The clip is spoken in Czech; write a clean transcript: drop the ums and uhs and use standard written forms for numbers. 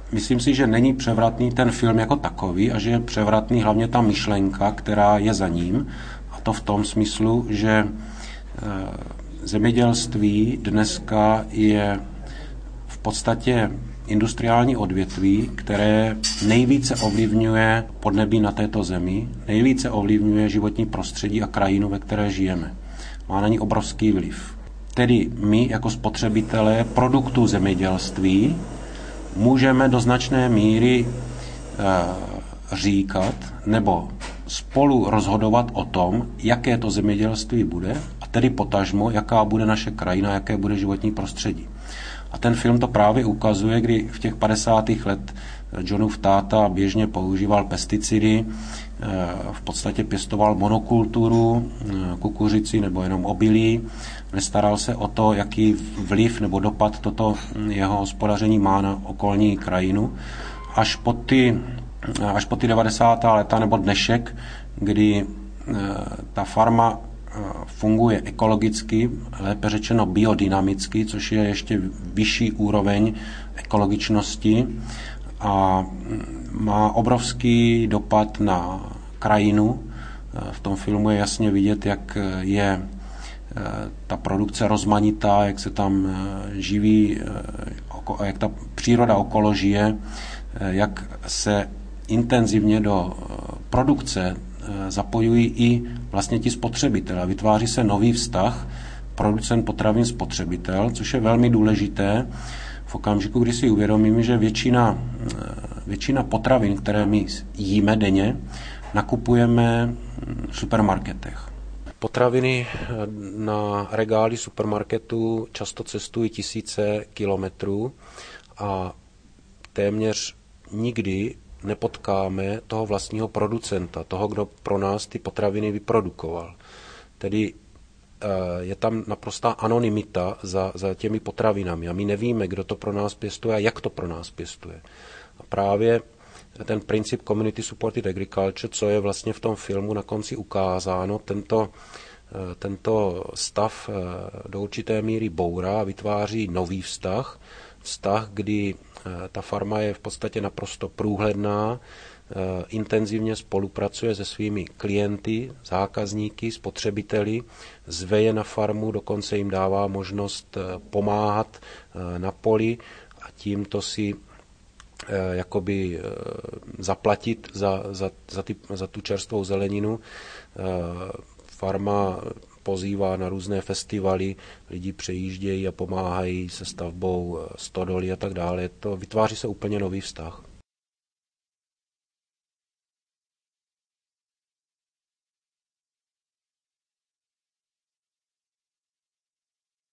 myslím si, že není převratný ten film jako takový a že je převratný hlavně ta myšlenka, která je za ním. A to v tom smyslu, že zemědělství dneska je v podstatě industriální odvětví, které nejvíce ovlivňuje podnebí na této zemi, nejvíce ovlivňuje životní prostředí a krajinu, ve které žijeme. Má na ní obrovský vliv. Tedy my jako spotřebitelé produktů zemědělství můžeme do značné míry říkat nebo spolu rozhodovat o tom, jaké to zemědělství bude a tedy potažmo, jaká bude naše krajina, jaké bude životní prostředí. A ten film to právě ukazuje, kdy v těch 50. let Johnův táta běžně používal pesticidy, v podstatě pěstoval monokulturu, kukuřici nebo jenom obilí, nestaral se o to, jaký vliv nebo dopad toto jeho hospodaření má na okolní krajinu. Až po ty 90. léta nebo dnešek, kdy ta farma funguje ekologicky, lépe řečeno biodynamicky, což je ještě vyšší úroveň ekologičnosti a má obrovský dopad na krajinu. V tom filmu je jasně vidět, jak je ta produkce rozmanitá, jak se tam živí, jak ta příroda okolo žije, jak se intenzivně do produkce zapojují i vlastně ti spotřebitelé. Vytváří se nový vztah producent potravin spotřebitel, což je velmi důležité v okamžiku, kdy si uvědomíme, že většina potravin, které my jíme denně, nakupujeme v supermarketech. Potraviny na regály supermarketu často cestují tisíce kilometrů a téměř nikdy nepotkáme toho vlastního producenta, toho, kdo pro nás ty potraviny vyprodukoval. Tedy je tam naprostá anonymita za těmi potravinami a my nevíme, kdo to pro nás pěstuje a jak to pro nás pěstuje. A právě ten princip Community Supported Agriculture, co je vlastně v tom filmu na konci ukázáno, tento stav do určité míry bourá a vytváří nový vztah, kdy ta farma je v podstatě naprosto průhledná, intenzivně spolupracuje se svými klienty, zákazníky, spotřebiteli, zve je na farmu, dokonce jim dává možnost pomáhat na poli a tímto si jakoby zaplatit za tu čerstvou zeleninu. Farma pozývá na různé festivaly, lidi přejíždějí a pomáhají se stavbou stodoly a tak dále. Vytváří se úplně nový vztah.